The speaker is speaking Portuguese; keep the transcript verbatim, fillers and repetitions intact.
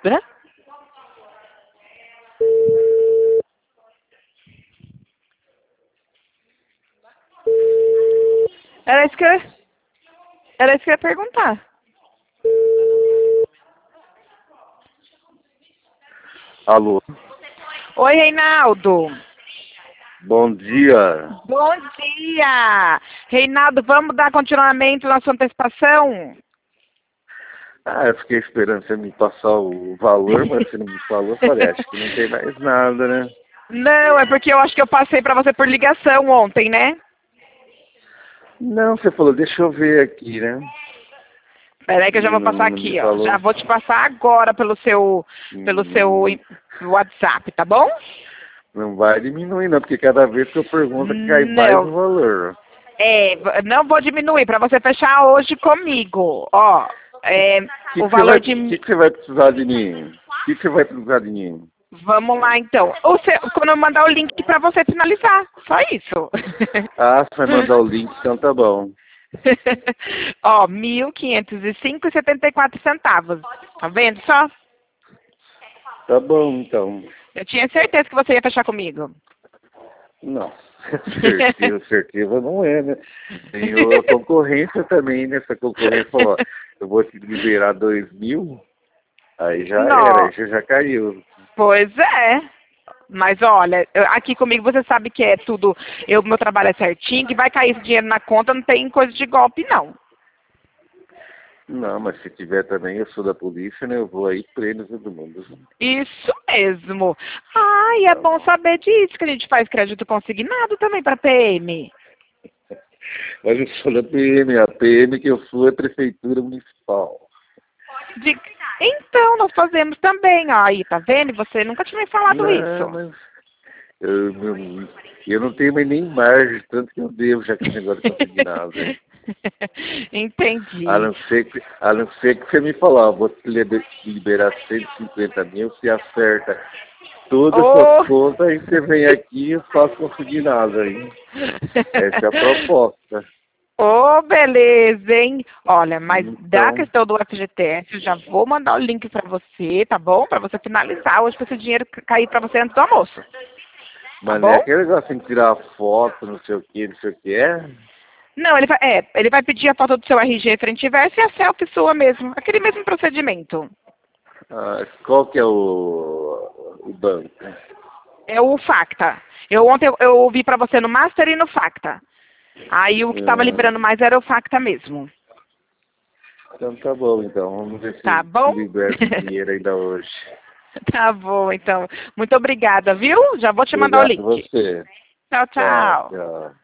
Hã? Era isso que eu, era isso que eu ia perguntar. Alô, Oi, Reinaldo. bom dia. Bom dia. Reinaldo, vamos dar continuamento na sua antecipação? Ah, eu fiquei esperando você me passar o valor, mas você não me falou, eu falei, acho que não tem mais nada, né? Não, é porque eu acho que eu passei para você por ligação ontem, né? Não, você falou, deixa eu ver aqui, né? Peraí que eu já vou Não, passar não me aqui, ó. Já falou. vou te passar agora pelo seu, pelo seu Hum, WhatsApp, tá bom? não vai diminuir não, porque cada vez que eu pergunto cai mais o Não. valor. É, v- não vou diminuir para você fechar hoje comigo. Ó, é, O que, o que, você vai, valor de que, que você vai precisar de mim? O que, que você vai precisar de mim? Vamos lá então. O seu, quando eu mandar o link para você finalizar, só isso. Ah, você vai mandar o link, então tá bom. Ó, mil quinhentos e cinco e setenta e quatro centavos. Tá vendo só? Tá bom, então. Eu tinha certeza que você ia fechar comigo. Não, certeza, certeza não é, né? Tem a concorrência também, né? Essa concorrência falou, ó, eu vou te liberar dois mil, aí já era, Não, aí já, já caiu. pois é. Mas olha, eu- aqui comigo você sabe que é tudo, eu, meu trabalho é certinho, que vai cair esse dinheiro na conta, não tem coisa de golpe não. Não, mas se tiver também, eu sou da polícia, né? Eu vou aí prendo todo mundo. Isso mesmo. Ai, é Tá bom bom. saber disso, que a gente faz crédito consignado também para P M. Mas eu sou da P M, a P M que eu sou é Prefeitura Municipal. De- Então, nós fazemos também, ó, aí, tá vendo? Você nunca tinha me falado Não, isso. mas eu não, eu não tenho mais nem margem, tanto que eu devo já que esse negócio de consignado, né? A Entendi. não ser que, a não ser que você me falar, vou te liber- liberar cento e cinquenta mil, você acerta todas as suas Oh! contas e você vem aqui e eu faço consignado aí. Essa é a proposta. Oh, beleza, hein? Olha, mas da Então, questão do F G T S, eu já vou mandar o link pra você, tá bom? Pra você finalizar hoje, pra esse dinheiro ca- cair pra você antes do almoço. Tá mas não é bom? aquele negócio de tirar foto, não sei o que, não sei o que é. Não, ele vai, é, ele vai pedir a foto do seu R G frente e verso e a selfie sua mesmo. Aquele mesmo procedimento. Ah, qual que é o, o banco? É o Facta. Eu ontem eu, eu vi pra você no Master e no Facta. Aí o que tava Ah, liberando mais era o Facta mesmo. então tá bom, então. Vamos ver Tá se, se bom? liberta esse dinheiro ainda hoje. Tá bom, então. Muito obrigada, viu? Já vou te mandar o Obrigado a link. você. Tchau, Tchau, tchau. tchau.